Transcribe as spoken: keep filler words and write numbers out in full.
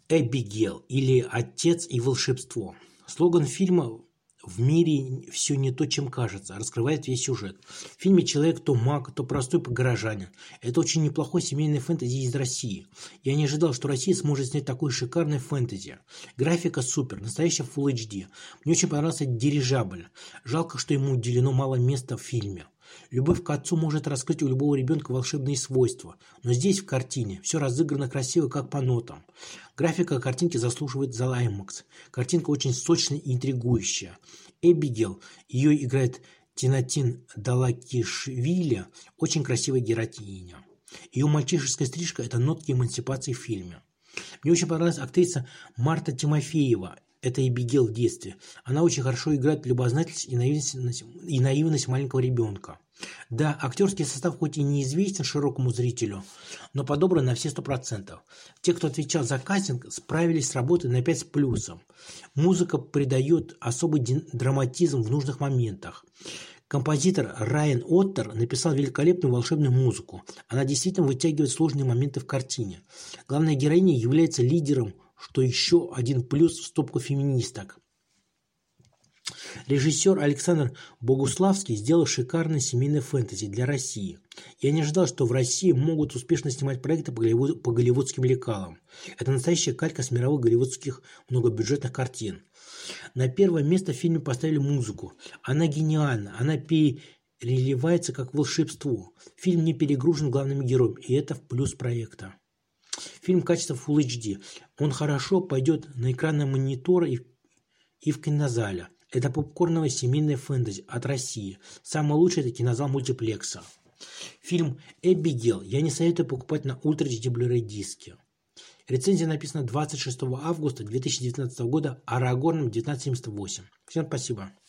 Эбигейл или «Отец и волшебство». Слоган фильма «В мире все не то, чем кажется» раскрывает весь сюжет. В фильме человек то маг, то простой горожанин. Это очень неплохой семейный фэнтези из России. Я не ожидал, что Россия сможет снять такой шикарный фэнтези. Графика супер, настоящая фулл эйч ди. Мне очень понравился дирижабль. Жалко, что ему уделено мало места в фильме. Любовь к отцу может раскрыть у любого ребенка волшебные свойства, но здесь в картине все разыграно красиво, как по нотам. Графика картинки заслуживает за IMAX. Картинка очень сочная и интригующая. Эбигейл, ее играет Тинатин Далакишвили, очень красивая героиня. Ее мальчишеская стрижка – это нотки эмансипации в фильме. Мне очень понравилась актриса Марта Тимофеева. Это Эбигейл в детстве. Она очень хорошо играет любознательность и наивность, и наивность маленького ребенка. Да, актерский состав хоть и неизвестен широкому зрителю, но подобран на все сто процентов. Те, кто отвечал за кастинг, справились с работой на пять с плюсом. Музыка придает особый драматизм в нужных моментах. Композитор Райан Оттер написал великолепную волшебную музыку. Она действительно вытягивает сложные моменты в картине. Главная героиня является лидером, что еще один плюс в стопку феминисток. Режиссер Александр Богуславский сделал шикарное семейное фэнтези для России. Я не ожидал, что в России могут успешно снимать проекты по, голливуд, по голливудским лекалам. Это настоящая калька с мировых голливудских многобюджетных картин. На первое место в фильме поставили музыку. Она гениальна, она переливается как волшебство. Фильм не перегружен главными героями, и это в плюс проекта. Фильм качества фулл эйч ди. Он хорошо пойдет на экраны монитора и, и в кинозале. Это попкорновое семейное фэнтези от России. Самое лучшее – это кинозал мультиплекса. Фильм «Эбигейл» я не советую покупать на Ультра эйч ди Blu-ray диске. Рецензия написана двадцать шестого августа две тысячи девятнадцатого года Арагорном тысяча девятьсот семьдесят восемь. Всем спасибо.